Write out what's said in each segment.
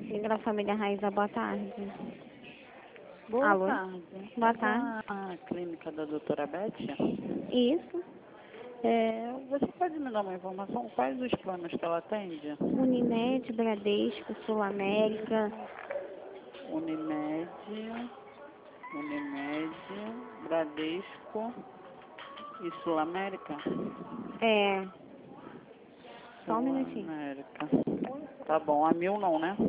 Clínica da Família Raiza, boa tarde. Boa Alô? tarde. Boa É tarde. da clínica da doutora Beth? Isso. Você pode me dar uma informação? Quais os planos que ela atende? Unimed, Bradesco, Sul América. Unimed, Bradesco e Sul América? É. Só um Sul minutinho. América. Tá bom, a 1000 não, né?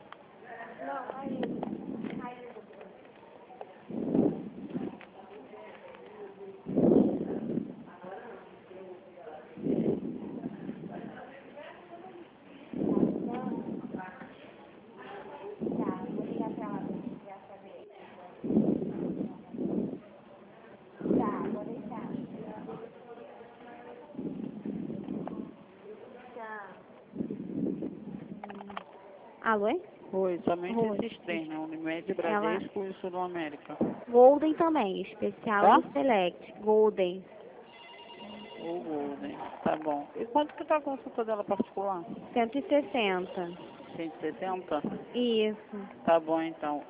Alô? Oi, somente Oi. esses três, né? Unimed, Ela. Bradesco e Sul América. Golden também, especial Tá? do Select. Golden. O Golden. Tá bom. E quanto que tá a consulta dela particular? 160. 160? Isso. Tá bom, então.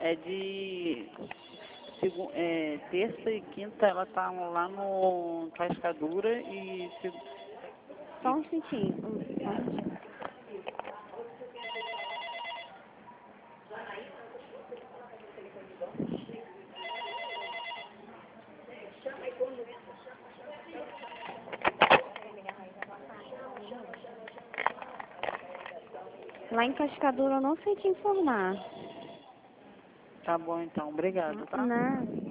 Terça e quinta ela tá lá no Cascadura Só um instantinho. Só um instantinho. Lá em Cascadura eu não sei te informar. Tá bom, então. Obrigado, tá? Não.